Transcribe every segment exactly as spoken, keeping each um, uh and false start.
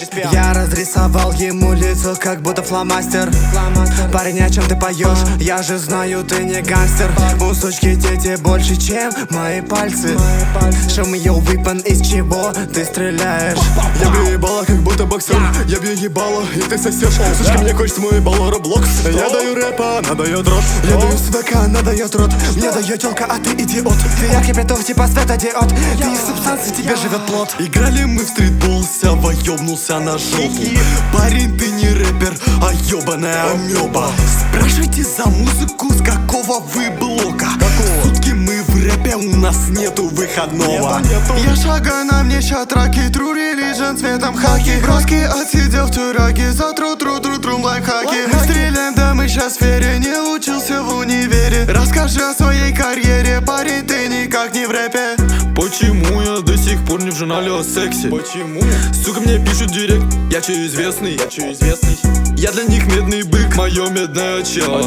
Я разрисовал ему лицо, как будто фломастер. Парень, о чем ты поешь? Я же знаю, ты не гангстер. У сучки дети больше, чем мои пальцы. Show me your weapon, из чего ты стреляешь? Я бью ебало, как будто боксер. Я бью ебало, и ты сосешь. Сучка, мне хочется мой ебало Роблокс. Я даю рэпа, она дает рот. Я даю судака, она дает рот. Мне дает телка, а ты идиот. Ты яркий петух, типа светодиод. Ты из субстанции, тебе живет плод. Играли мы в стритбол, Сява ёбнулся на жопу. Парень, ты не рэпер, а ёбаная амёба. Спрашивайте за музыку, с какого вы блока. Сутки мы в рэпе, у нас нету выходного. Я шагаю на мне ща траки, True Religion цветом хаки. Кроски отсидел в тюряге, за тру-тру-тру-трум лайфхаки. Мы стреляем, да мы щас в сфере, не учился в универе. Расскажи о своей карьере, парень, ты никак не в рэпе. Почему я до сих пор не в журнале о сексе? Почему? Сука, мне пишут директ, я чё известный? Я чё известный? Я для них медный бык, моё медное чело.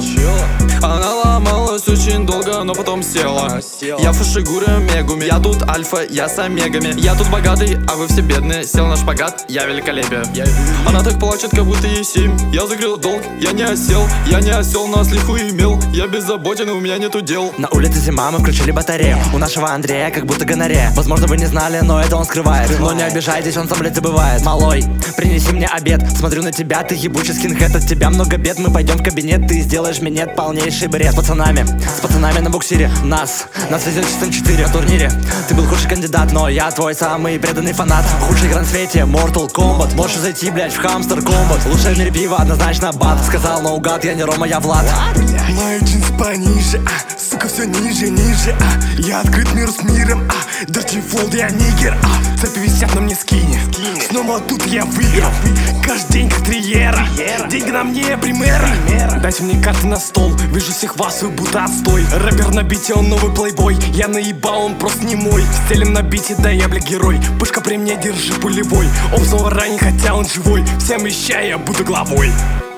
Она ломалась очень долго, но потом села. Я фашигура мегуми, я тут альфа, я с омегами. Я тут богатый, а вы все бедные. Сел на шпагат, я великолепие. Она так плачет, как будто ей семь. Я закрыл долг, я не осел. Я не осел, но слиху имел. Я беззаботен, и у меня нету дел. На улице зима, мы включили батарею. У нашего Андрея как будто гонорея. Возможно, вы не знали, но это он скрывает. Но не обижайтесь, он сам, блядь, забывает. Малой, принеси мне обед. Смотрю на тебя, ты ебучий скинхед. От тебя много бед, мы пойдем в кабинет. Ты сделаешь минет, полнейший бред. С пацанами, с пацанами на буксире. Нас, нас везет чистым четыре на турнире. Ты был худший кандидат, но я твой самый преданный фанат. Худший игра на свете, Mortal Kombat. Можешь зайти, блядь, в Hamster Combat. Лучшее в мире пиво, однозначно бат. Сказал наугад, я не Рома, я Влад. Мои джинсы пониже, а, сука, все ниже, ниже, а. Я открыт миру с миром, а, Dirty Flow, я нигер, а. Цепи висят на мне скине, снова тут я выиграл. Каждый день как триера, деньги на мне, примеры. Дайте мне карты на стол, вижу всех вас, вы будто отстой. Рэпер на бите, он новый плейбой. Я наебал, он просто не мой. Стелим на бите, да я, бля, герой. Пушка при мне, держи пулевой. Он снова ранен, хотя он живой. Всем вещай, я буду главой.